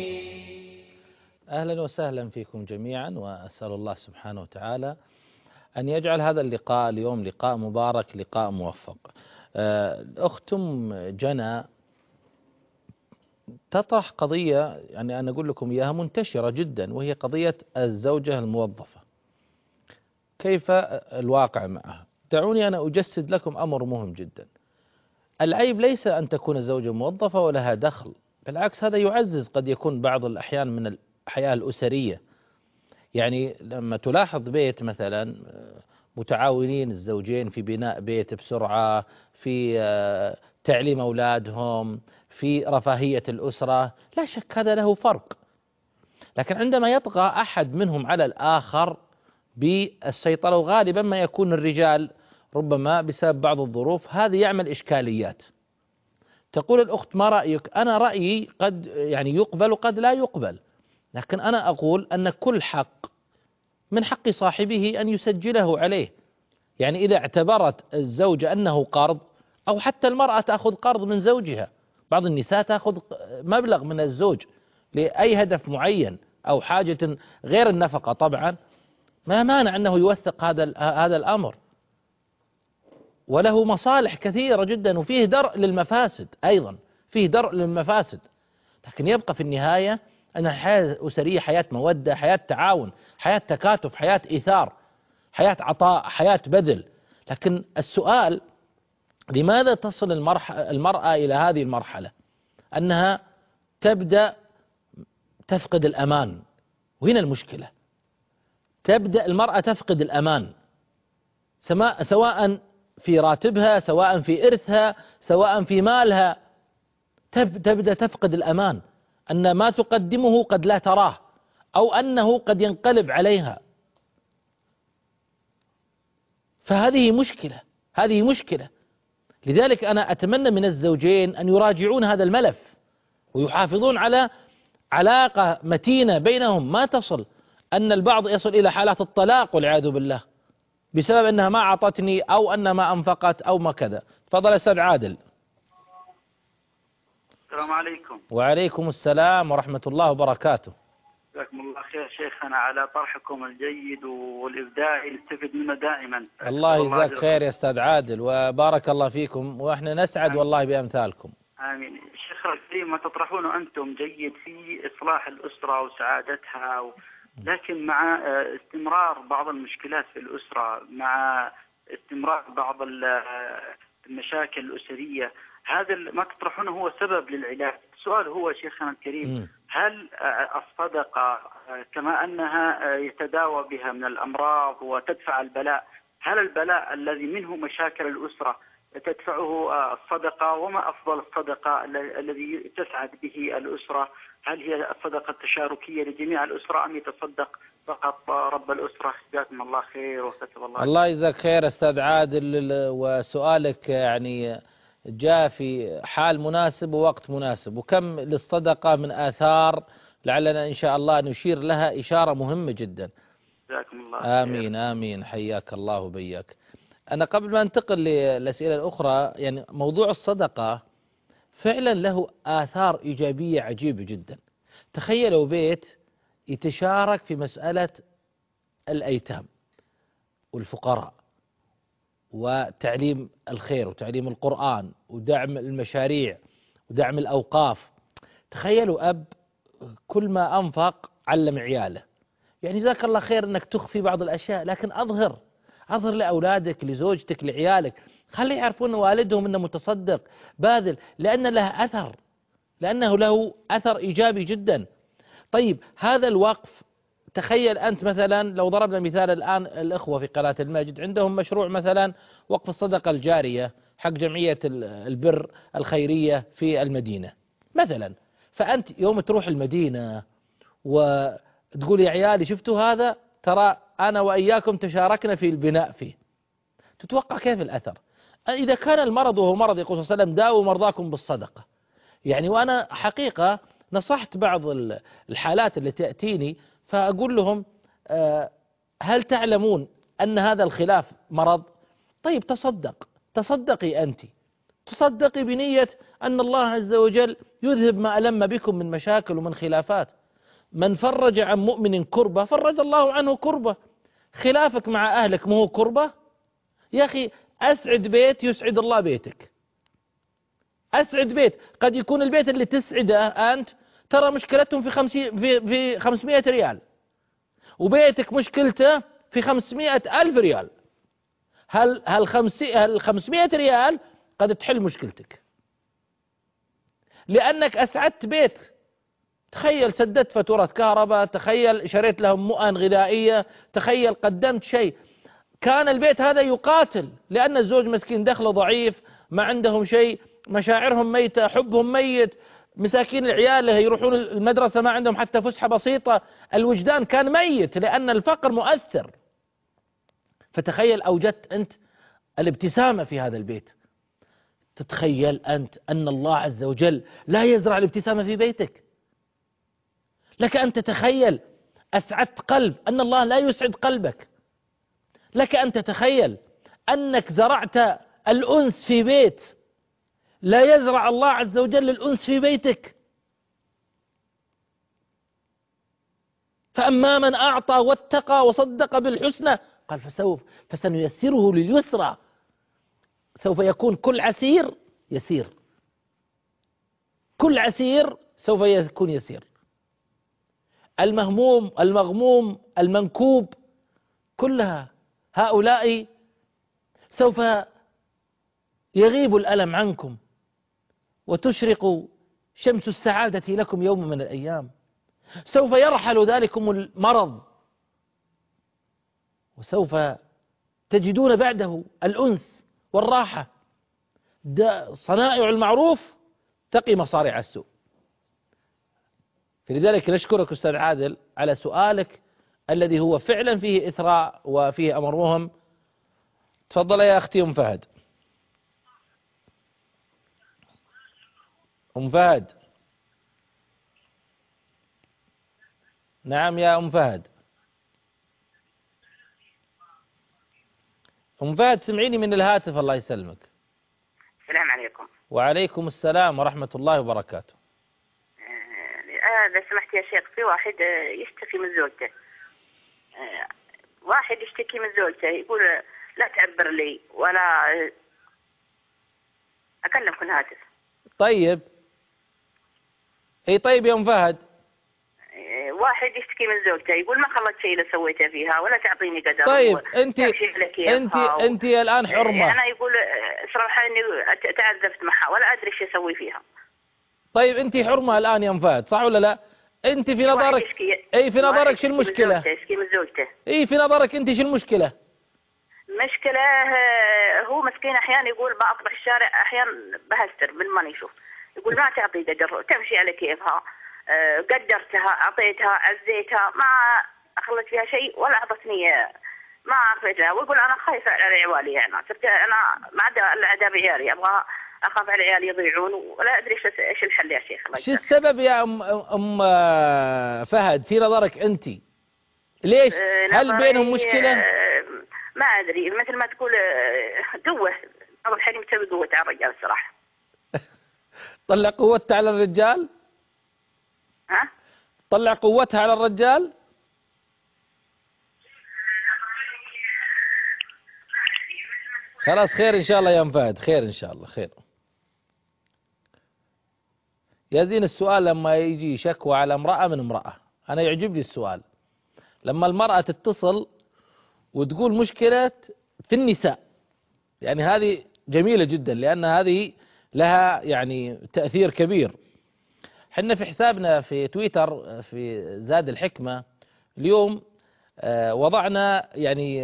أهلا وسهلا فيكم جميعا، وأسأل الله سبحانه وتعالى أن يجعل هذا اللقاء اليوم لقاء مبارك، لقاء موفق. الأخت أم جنى تطرح قضية يعني أنا أقول لكم إياها منتشرة جدا، وهي قضية الزوجة الموظفة، كيف الواقع معها. دعوني أنا أجسد لكم أمر مهم جدا. العيب ليس أن تكون الزوجة موظفة ولها دخل، بالعكس هذا يعزز قد يكون بعض الأحيان من الحياة الأسرية. يعني لما تلاحظ بيت مثلا متعاونين الزوجين في بناء بيت بسرعة، في تعليم أولادهم، في رفاهية الأسرة، لا شك هذا له فرق. لكن عندما يطغى أحد منهم على الآخر بالسيطرة، وغالبا ما يكون الرجال ربما بسبب بعض الظروف، هذا يعمل إشكاليات. تقول الأخت ما رأيك؟ أنا رأيي قد يعني يقبل وقد لا يقبل، لكن أنا أقول أن كل حق من حق صاحبه أن يسجله عليه. يعني إذا اعتبرت الزوجة أنه قرض، أو حتى المرأة تأخذ قرض من زوجها، بعض النساء تأخذ مبلغ من الزوج لأي هدف معين أو حاجة غير النفقة، طبعا ما مانع أنه يوثق هذا هذا الأمر، وله مصالح كثيرة جدا، وفيه درء للمفاسد أيضا، فيه درء للمفاسد. لكن يبقى في النهاية أن الحياة الأسرية حياة مودة، حياة تعاون، حياة تكاتف، حياة إيثار، حياة عطاء، حياة بذل. لكن السؤال لماذا تصل المرأة إلى هذه المرحلة أنها تبدأ تفقد الأمان؟ وهنا المشكلة، تبدأ المرأة تفقد الأمان، سواء في راتبها، سواء في إرثها، سواء في مالها، تبدأ تفقد الأمان، أن ما تقدمه قد لا تراه، أو أنه قد ينقلب عليها. فهذه مشكلة، هذه مشكلة. لذلك أنا أتمنى من الزوجين أن يراجعون هذا الملف ويحافظون على علاقة متينة بينهم، ما تصل أن البعض يصل إلى حالات الطلاق والعياذ بالله بسبب أنها ما أعطتني أو أنها ما أنفقت أو ما كذا. تفضل أستاذ عادل. السلام عليكم. وعليكم السلام ورحمة الله وبركاته. جزاكم الله خير شيخنا على طرحكم الجيد والإبداعي نستفيد منه دائما. الله يجزاك خير يا أستاذ عادل وبارك الله فيكم، وإحنا نسعد آمين. والله بأمثالكم. آمين. شيخ الكريم، ما تطرحونه أنتم جيد في إصلاح الأسرة وسعادتها و... لكن مع استمرار بعض المشكلات في الأسرة، مع استمرار بعض المشاكل الأسرية، هذا ما تطرحونه هو سبب للعلاج. السؤال هو شيخنا الكريم، م. هل الصدقة كما أنها يتداوى بها من الأمراض وتدفع البلاء، هل البلاء الذي منه مشاكل الأسرة تدفعه الصدقة؟ وما أفضل الصدقة الذي تسعد به الأسرة؟ هل هي الصدقة التشاركية لجميع الأسرة أم يتصدق فقط رب الأسرة؟ جزاكم الله خير وكتب الله. الله يجزاك خير أستاذ عادل، وسؤالك يعني جاء في حال مناسب ووقت مناسب. وكم للصدقة من آثار لعلنا إن شاء الله نشير لها إشارة مهمة جدا. جزاكم الله خير. آمين آمين، حياك الله وبياك. أنا قبل ما أنتقل للأسئلة الأخرى، يعني موضوع الصدقة فعلا له آثار إيجابية عجيبة جدا. تخيلوا بيت يتشارك في مسألة الأيتام والفقراء وتعليم الخير وتعليم القرآن ودعم المشاريع ودعم الأوقاف. تخيلوا أب كل ما أنفق علم عياله. يعني جزاك الله خير أنك تخفي بعض الأشياء، لكن أظهر أظهر لأولادك لزوجتك لعيالك، خلي يعرفون والدهم أنه متصدق باذل، لأن له أثر، لأنه له أثر إيجابي جدا. طيب هذا الوقف، تخيل أنت مثلا لو ضربنا مثال الآن، الإخوة في قناة المجد عندهم مشروع مثلا وقف الصدقة الجارية حق جمعية البر الخيرية في المدينة مثلا. فأنت يوم تروح المدينة وتقول يا عيالي شفتوا هذا، ترى أنا وإياكم تشاركنا في البناء فيه، تتوقع كيف الأثر؟ إذا كان المرض وهو مرض يقول صلى الله عليه وسلم داووا مرضاكم بالصدقة. يعني وأنا حقيقة نصحت بعض الحالات اللي تأتيني فأقول لهم هل تعلمون أن هذا الخلاف مرض؟ طيب تصدق، تصدقي أنت، تصدقي بنية أن الله عز وجل يذهب ما ألم بكم من مشاكل ومن خلافات. من فرج عن مؤمن كربة فرج الله عنه كربة. خلافك مع أهلك ما هو كربة؟ يا أخي أسعد بيت يسعد الله بيتك. أسعد بيت، قد يكون البيت اللي تسعده أنت ترى مشكلتهم في خمسين في في خمسمائة ريال، وبيتك مشكلته في خمسمائة ألف ريال. هل هل خمسي هل خمسمائة ريال قد تحل مشكلتك لأنك أسعدت بيت. تخيل سددت فاتورة كهرباء، تخيل شريت لهم مؤن غذائية، تخيل قدمت شيء. كان البيت هذا يقاتل لأن الزوج مسكين دخله ضعيف، ما عندهم شيء، مشاعرهم ميتة، حبهم ميت، مساكين العيال يروحون المدرسة ما عندهم حتى فسحة بسيطة، الوجدان كان ميت لأن الفقر مؤثر. فتخيل أوجدت أنت الابتسامة في هذا البيت. تتخيل أنت أن الله عز وجل لا يزرع الابتسامة في بيتك؟ لك أن تتخيل أسعدت قلب أن الله لا يسعد قلبك. لك أن تتخيل أنك زرعت الأنس في بيت لا يزرع الله عز وجل الأنس في بيتك. فأما من أعطى واتقى وصدق بالحسنى قال فسوف فسنيسره لليسرى. سوف يكون كل عسير يسير، كل عسير سوف يكون يسير. المهموم المغموم المنكوب كلها هؤلاء سوف يغيب الألم عنكم وتشرق شمس السعادة لكم يوم من الأيام. سوف يرحل ذلكم المرض وسوف تجدون بعده الأنس والراحة. صنائع المعروف تقي مصارع السوء. فلذلك نشكرك أستاذ عادل على سؤالك الذي هو فعلا فيه إثراء وفيه أمر مهم. تفضل يا أختي أم فهد. أم فهد. نعم يا أم فهد. أم فهد سمعيني من الهاتف الله يسلمك. السلام عليكم. وعليكم السلام ورحمة الله وبركاته. آه لو سمحت يا شيخ، في واحد يشتكي من زوجته. آه واحد يشتكي من زوجته يقول لا تعبر لي ولا أكلمك من هاتف. طيب اي طيب يا أم فهد. آه واحد يشتكي من زوجته يقول ما خلت شيء اللي سويته فيها ولا تعطيني قدر. طيب انت انت و... انت الآن حرمة. أنا يقول صراحة إني تعذبت معها ولا أدري إيش أسوي فيها. طيب انت حرمة الآن يا أم فهد، صح ولا لا؟ انت في نظرك اي في نظرك شو المشكلة؟ يشتكي من زوجته. اي في نظرك انت شو المشكلة؟ مشكلة هو مسكين أحيانا يقول بأطبخ الشارع، أحيانا بهستر بالماني يشوف يقول ما تعطي قدر، تمشي على كيفها. قدرتها أعطيتها عزيتها ما أخلت فيها شيء ولا أعطتني ما أعطيت لها، ويقول أنا خايفة على عيالي. يعني صرت أنا ما عدا العذاب عيالي، أبغى أخاف على عيالي يضيعون ولا أدري إيش الحل يا شيخ. شو السبب يا أم أم فهد في نظرك أنت؟ ليش؟ هل بينهم مشكلة؟ ما أدري، مثل ما تقول قوة. أول حاجة مسوي قوة على الرجال الصراحة. طلع قوتها على الرجال؟ ها؟ طلع قوتها على الرجال؟ خلاص خير إن شاء الله يا أم فهد، خير إن شاء الله خير. يا زين السؤال لما يجي شكوى على امرأة من امرأة، أنا يعجبني السؤال لما المرأة تتصل وتقول مشكلة في النساء، يعني هذه جميلة جدا لأن هذه لها يعني تأثير كبير. حنا في حسابنا في تويتر في زاد الحكمة اليوم وضعنا يعني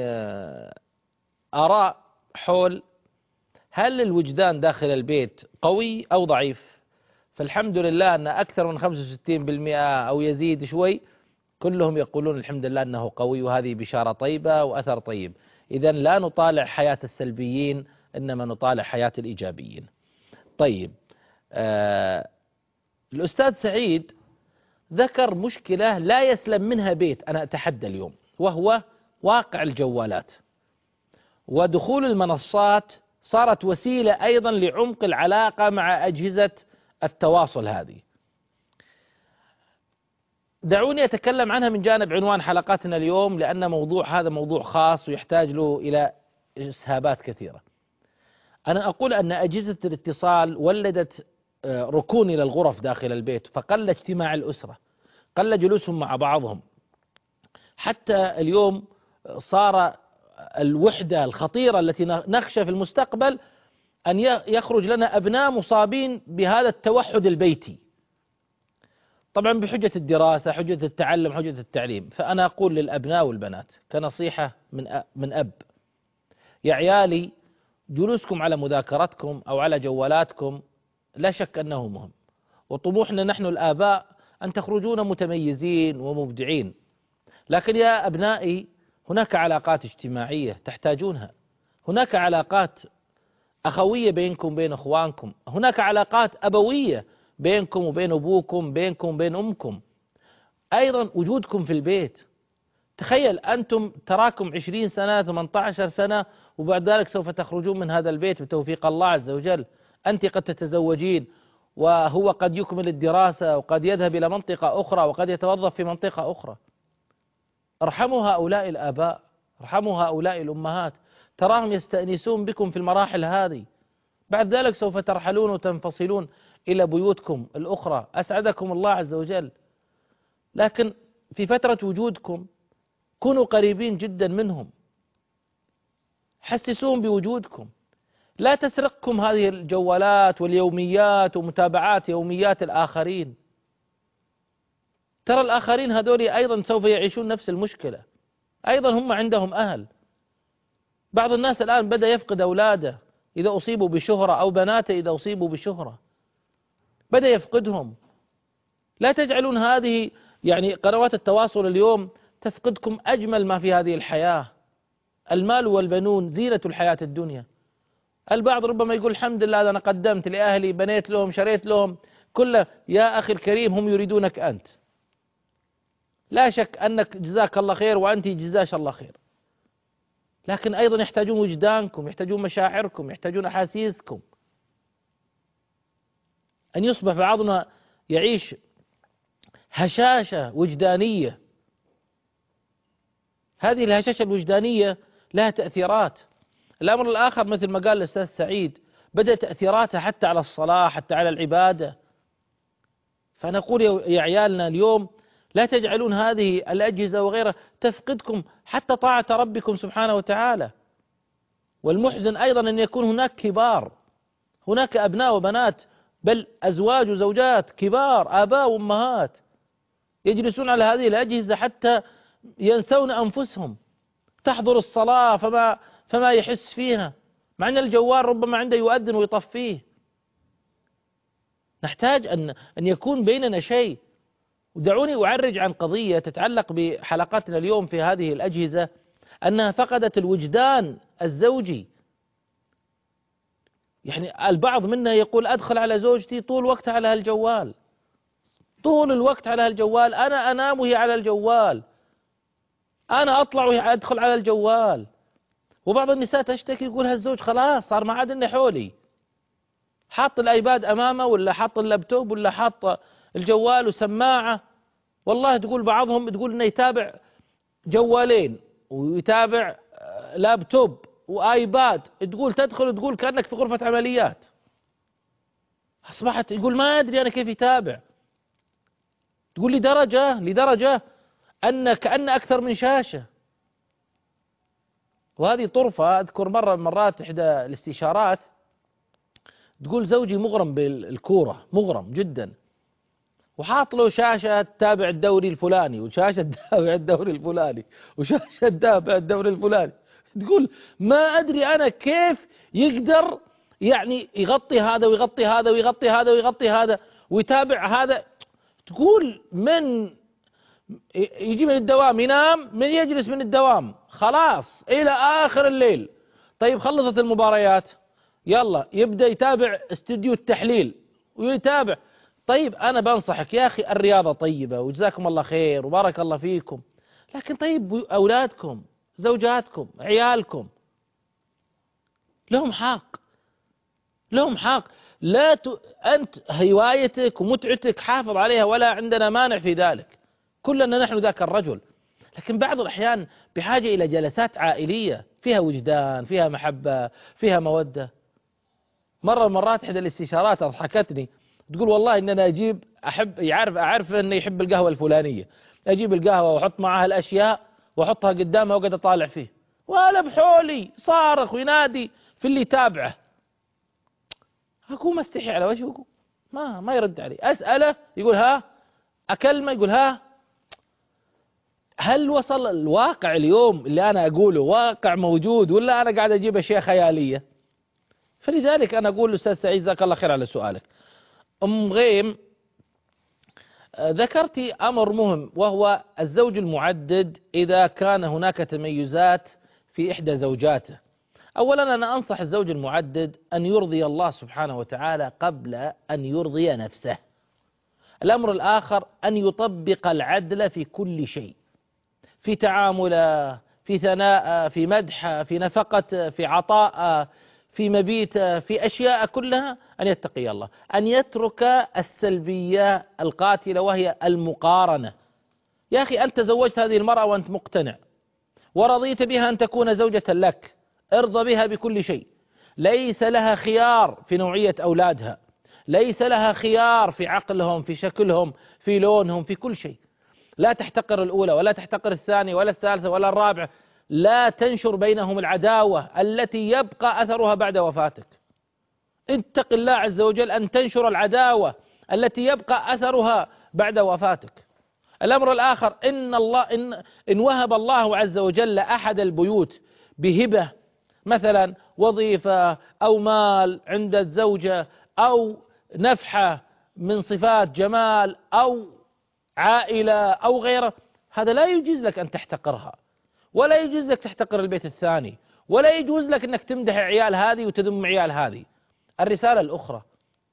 آراء حول هل الوجدان داخل البيت قوي أو ضعيف؟ فالحمد لله أن أكثر من خمسة وستين بالمئة أو يزيد شوي كلهم يقولون الحمد لله أنه قوي، وهذه بشارة طيبة وأثر طيب. إذن لا نطالع حياة السلبيين إنما نطالع حياة الإيجابيين. طيب آه الأستاذ سعيد ذكر مشكلة لا يسلم منها بيت، أنا أتحدى اليوم، وهو واقع الجوالات ودخول المنصات. صارت وسيلة أيضا لعمق العلاقة مع أجهزة التواصل هذه. دعوني أتكلم عنها من جانب عنوان حلقاتنا اليوم، لأن موضوع هذا موضوع خاص ويحتاج له إلى إسهابات كثيرة. أنا أقول أن أجهزة الاتصال ولدت ركون إلى الغرف داخل البيت، فقل اجتماع الأسرة، قل جلوسهم مع بعضهم. حتى اليوم صار الوحدة الخطيرة التي نخشى في المستقبل أن يخرج لنا أبناء مصابين بهذا التوحد البيتي، طبعا بحجة الدراسة، حجة التعلم، حجة التعليم. فأنا أقول للأبناء والبنات كنصيحة من من أب، يا عيالي جلوسكم على مذاكرتكم أو على جوالاتكم لا شك أنه مهم، وطموحنا نحن الآباء أن تخرجون متميزين ومبدعين، لكن يا أبنائي هناك علاقات اجتماعية تحتاجونها، هناك علاقات أخوية بينكم وبين أخوانكم، هناك علاقات أبوية بينكم وبين أبوكم، بينكم وبين أمكم، أيضا وجودكم في البيت. تخيل أنتم تراكم عشرين سنة ثمانية عشر سنة وبعد ذلك سوف تخرجون من هذا البيت بتوفيق الله عز وجل. أنت قد تتزوجين وهو قد يكمل الدراسة وقد يذهب إلى منطقة أخرى وقد يتوظف في منطقة أخرى. ارحموا هؤلاء الآباء، ارحموا هؤلاء الأمهات، تراهم يستأنسون بكم في المراحل هذه، بعد ذلك سوف ترحلون وتنفصلون إلى بيوتكم الأخرى، أسعدكم الله عز وجل. لكن في فترة وجودكم كونوا قريبين جدا منهم، حسسوهم بوجودكم، لا تسرقكم هذه الجوالات واليوميات ومتابعات يوميات الآخرين. ترى الآخرين هذول أيضا سوف يعيشون نفس المشكلة، أيضا هم عندهم أهل. بعض الناس الآن بدأ يفقد أولاده إذا أصيبوا بشهرة، أو بناته إذا أصيبوا بشهرة بدأ يفقدهم. لا تجعلون هذه يعني قنوات التواصل اليوم تفقدكم أجمل ما في هذه الحياة. المال والبنون زينة الحياة الدنيا. البعض ربما يقول الحمد لله أنا قدمت لأهلي، بنيت لهم، شريت لهم كله يا أخي الكريم هم يريدونك أنت. لا شك أنك جزاك الله خير وأنت جزاش الله خير، لكن أيضا يحتاجون وجدانكم، يحتاجون مشاعركم، يحتاجون أحاسيسكم. أن يصبح بعضنا يعيش هشاشة وجدانية، هذه الهشاشة الوجدانية لها تأثيرات. الأمر الآخر مثل ما قال الأستاذ سعيد، بدأ تأثيراتها حتى على الصلاة، حتى على العبادة. فنقول يا عيالنا اليوم لا تجعلون هذه الأجهزة وغيرها تفقدكم حتى طاعة ربكم سبحانه وتعالى. والمحزن أيضا أن يكون هناك كبار، هناك أبناء وبنات، بل أزواج وزوجات كبار، آباء وأمهات، يجلسون على هذه الأجهزة حتى ينسون أنفسهم. تحضر الصلاة فما فما يحس فيها، مع أن الجوال ربما عنده يؤذن ويطفيه. نحتاج أن أن يكون بيننا شيء. ودعوني أعرج عن قضية تتعلق بحلقتنا اليوم في هذه الأجهزة، أنها فقدت الوجدان الزوجي. يعني البعض منا يقول أدخل على زوجتي طول وقت على هالجوال، طول الوقت على هالجوال، أنا أنام وهي على الجوال، أنا أطلع وهي أدخل على الجوال. وبعض النساء تشتكي يقول هالزوج خلاص صار ما عاد إنه حولي، حاط الأيباد أمامه ولا حاط اللابتوب ولا حاط الجوال وسماعة. والله تقول بعضهم تقول إنه يتابع جوالين ويتابع لابتوب وآيباد، تقول تدخل تقول كأنك في غرفة عمليات. أصبحت يقول ما أدري أنا كيف يتابع. تقول لدرجة لدرجة أن كأن أكثر من شاشة. وهذه طرفة أذكر مرة من مرات إحدى الاستشارات تقول زوجي مغرم بالكورة، مغرم جدا، وحاط له شاشة تتابع الدوري الفلاني وشاشة تتابع الدوري الفلاني وشاشة تتابع الدوري الفلاني. تقول ما أدري أنا كيف يقدر يعني يغطي هذا ويغطي هذا ويغطي هذا ويغطي هذا ويتابع هذا. تقول من يجي من الدوام ينام، من يجلس من الدوام خلاص إلى آخر الليل. طيب خلصت المباريات يلا يبدأ يتابع استوديو التحليل ويتابع. طيب أنا بنصحك يا أخي الرياضة طيبة وجزاكم الله خير وبارك الله فيكم، لكن طيب أولادكم، زوجاتكم، عيالكم لهم حق، لهم حق. لا ت... أنت هوايتك ومتعتك حافظ عليها ولا عندنا مانع في ذلك، كلنا نحن ذاك الرجل. لكن بعض الأحيان بحاجة إلى جلسات عائلية فيها وجدان، فيها محبة، فيها مودة. مرة من المرات إحدى الاستشارات أضحكتني، تقول والله إن أنا أجيب أحب يعرف أعرف إنه يحب القهوة الفلانية، أجيب القهوة وأحط معها الأشياء وأحطها قدامه وأقعد أطالع فيه، وأنا بحولي صارخ وينادي في اللي يتابعه. أكون مستحي على وجهه، ما ما يرد علي. أسأله يقول ها، أكلمه يقول ها. هل وصل الواقع اليوم اللي أنا أقوله واقع موجود ولا أنا قاعد أجيب أشياء خيالية؟ فلذلك أنا أقول لأستاذ سعيد جزاك الله خير على سؤالك. أم غيم ذكرتي أمر مهم، وهو الزوج المعدد إذا كان هناك تميزات في إحدى زوجاته. أولا أنا أنصح الزوج المعدد أن يرضي الله سبحانه وتعالى قبل أن يرضي نفسه. الأمر الآخر أن يطبق العدل في كل شيء، في تعامله، في ثناء، في مدح، في نفقة، في عطاء، في مبيت، في أشياء كلها أن يتقي الله، أن يترك السلبية القاتلة وهي المقارنة. يا أخي أنت زوجت هذه المرأة وأنت مقتنع ورضيت بها أن تكون زوجة لك، ارضى بها بكل شيء. ليس لها خيار في نوعية أولادها، ليس لها خيار في عقلهم، في شكلهم، في لونهم، في كل شيء. لا تحتقر الأولى ولا تحتقر الثانية ولا الثالثة ولا الرابعة. لا تنشر بينهم العداوة التي يبقى أثرها بعد وفاتك. اتق الله عز وجل أن تنشر العداوة التي يبقى أثرها بعد وفاتك. الأمر الآخر إن الله إن, إن وهب الله عز وجل أحد البيوت بهبة، مثلا وظيفة أو مال عند الزوجة أو نفحة من صفات جمال أو عائلة أو غيره، هذا لا يجوز لك أن تحتقرها، ولا يجوز لك تحتقر البيت الثاني، ولا يجوز لك أنك تمدح عيال هذه وتذم عيال هذه. الرسالة الأخرى،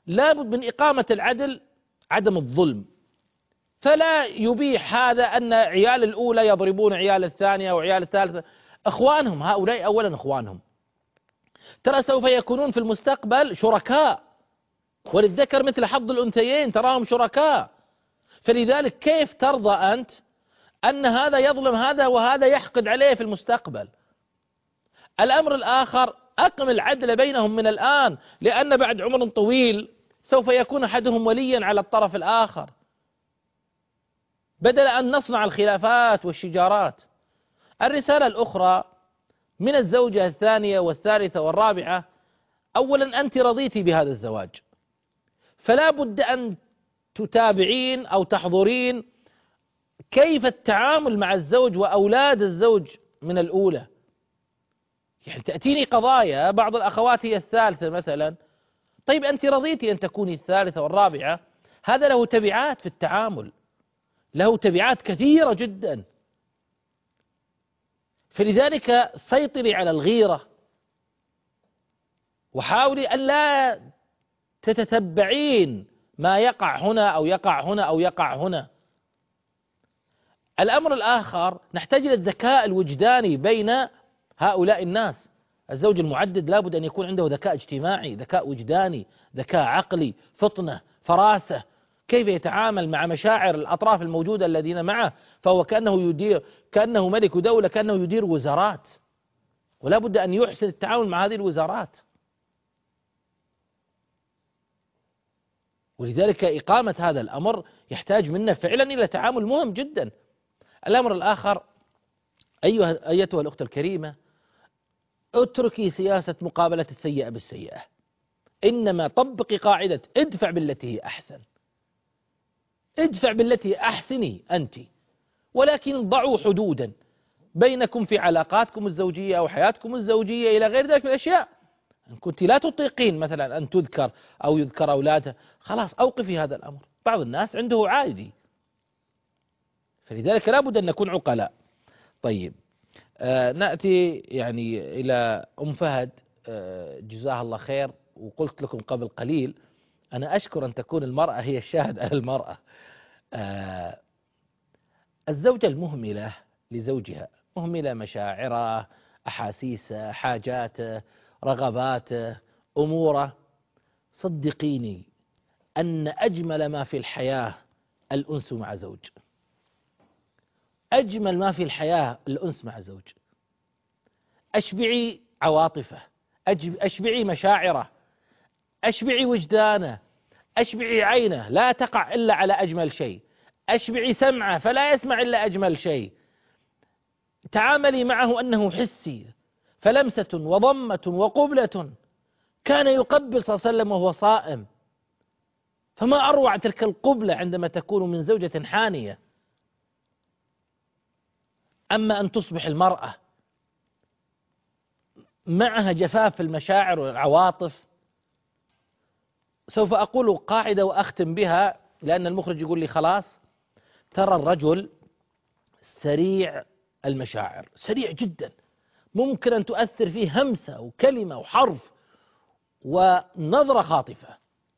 لابد من إقامة العدل، عدم الظلم. فلا يبيح هذا أن عيال الأولى يضربون عيال الثانية وعيال الثالثة، إخوانهم هؤلاء، أولا إخوانهم، ترى سوف يكونون في المستقبل شركاء، وللذكر مثل حظ الأنثيين، تراهم شركاء. فلذلك كيف ترضى أنت أن هذا يظلم هذا وهذا يحقد عليه في المستقبل؟ الأمر الآخر، أقم العدل بينهم من الآن، لأن بعد عمر طويل سوف يكون أحدهم وليا على الطرف الآخر، بدل أن نصنع الخلافات والشجارات. الرسالة الأخرى من الزوجة الثانية والثالثة والرابعة: أولا أنت رضيتي بهذا الزواج، فلا بد أن تتابعين أو تحضرين كيف التعامل مع الزوج وأولاد الزوج من الأولى. يعني تأتيني قضايا بعض الأخوات هي الثالثة مثلا، طيب أنت رضيتي أن تكوني الثالثة والرابعة، هذا له تبعات في التعامل، له تبعات كثيرة جدا. فلذلك سيطري على الغيرة، وحاولي أن لا تتتبعين ما يقع هنا أو يقع هنا أو يقع هنا. الأمر الآخر، نحتاج إلى الذكاء الوجداني بين هؤلاء الناس. الزوج المعدد لابد أن يكون عنده ذكاء اجتماعي، ذكاء وجداني، ذكاء عقلي، فطنة، فراسة، كيف يتعامل مع مشاعر الأطراف الموجودة الذين معه، فهو كأنه يدير، كأنه ملك دولة، كأنه يدير وزارات، ولا بد أن يحسن التعامل مع هذه الوزارات. ولذلك إقامة هذا الأمر يحتاج منا فعلا إلى تعامل مهم جدا. الأمر الآخر، أيها أيتها الأخت الكريمة، اتركي سياسة مقابلة السيئة بالسيئة، إنما طبقي قاعدة ادفع بالتي هي أحسن. ادفع بالتي أحسني أنت، ولكن ضعوا حدودا بينكم في علاقاتكم الزوجية أو حياتكم الزوجية إلى غير ذلك من الأشياء. إن كنت لا تطيقين مثلا أن تذكر أو يذكر أولادها، خلاص أوقفي هذا الأمر. بعض الناس عنده عادي، فلذلك لا بد أن نكون عقلاء. طيب، آه نأتي يعني إلى أم فهد، آه جزاها الله خير. وقلت لكم قبل قليل أنا أشكر أن تكون المرأة هي الشاهد على المرأة. آه الزوجة المهملة لزوجها، مهملة مشاعره، أحاسيسه، حاجاته، رغباته، أموره، صدقيني أن أجمل ما في الحياة الأنس مع زوج. أجمل ما في الحياة الأنس مع زوج. أشبعي عواطفه، أشبعي مشاعره، أشبعي وجدانه، أشبعي عينه لا تقع إلا على أجمل شيء، أشبعي سمعه فلا يسمع إلا أجمل شيء. تعاملي معه أنه حسي، فلمسة وضمة وقبلة، كان يقبل صلى الله عليه وسلم وهو صائم، فما أروع تلك القبلة عندما تكون من زوجة حانية. أما أن تصبح المرأة معها جفاف المشاعر والعواطف، سوف أقول قاعدة وأختم بها لأن المخرج يقول لي خلاص. ترى الرجل سريع المشاعر، سريع جدا، ممكن أن تؤثر فيه همسة وكلمة وحرف ونظرة خاطفة،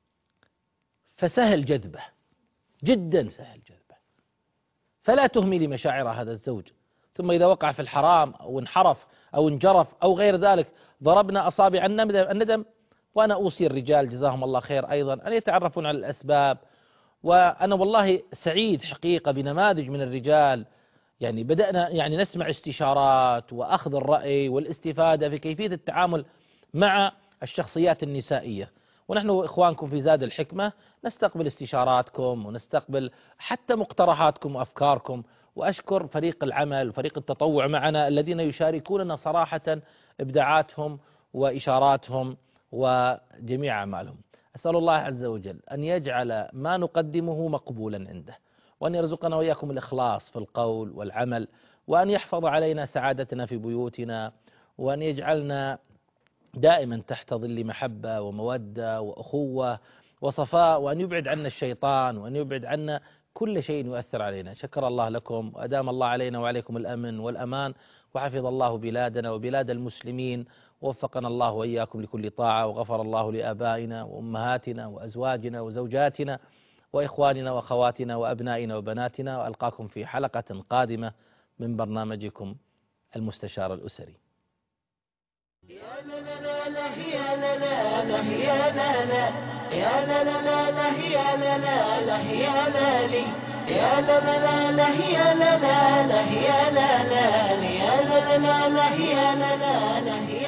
فسهل جذبه، جدا سهل جذبه. فلا تهملي مشاعر هذا الزوج، ثم إذا وقع في الحرام أو انحرف أو انجرف أو غير ذلك ضربنا أصابع الندم. وأنا أوصي الرجال جزاهم الله خير أيضا أن يتعرفون على الأسباب. وأنا والله سعيد حقيقة بنماذج من الرجال، يعني بدأنا يعني نسمع استشارات وأخذ الرأي والاستفادة في كيفية التعامل مع الشخصيات النسائية. ونحن إخوانكم في زاد الحكمة نستقبل استشاراتكم ونستقبل حتى مقترحاتكم وأفكاركم. وأشكر فريق العمل وفريق التطوع معنا الذين يشاركوننا صراحة إبداعاتهم وإشاراتهم وجميع أعمالهم. أسأل الله عز وجل أن يجعل ما نقدمه مقبولا عنده، وأن يرزقنا وإياكم الإخلاص في القول والعمل، وأن يحفظ علينا سعادتنا في بيوتنا، وأن يجعلنا دائما تحت ظل محبة ومودة وأخوة وصفاء، وأن يبعد عنا الشيطان، وأن يبعد عنا كل شيء يؤثر علينا. شكر الله لكم، وأدام الله علينا وعليكم الأمن والأمان، وحفظ الله بلادنا وبلاد المسلمين، ووفقنا الله وإياكم لكل طاعة، وغفر الله لآبائنا وأمهاتنا وأزواجنا وزوجاتنا وإخواننا وأخواتنا وأبنائنا وبناتنا، وألقاكم في حلقة قادمة من برنامجكم المستشار الأسري. يا لا لا لا لا يا لا لا لا يا لا لا يا لا لا لا لا يا لا لا لا يا لا لي يا لا لا لا لا يا لا لا لا يا لا لا يا لا لا لا يا لا لا لا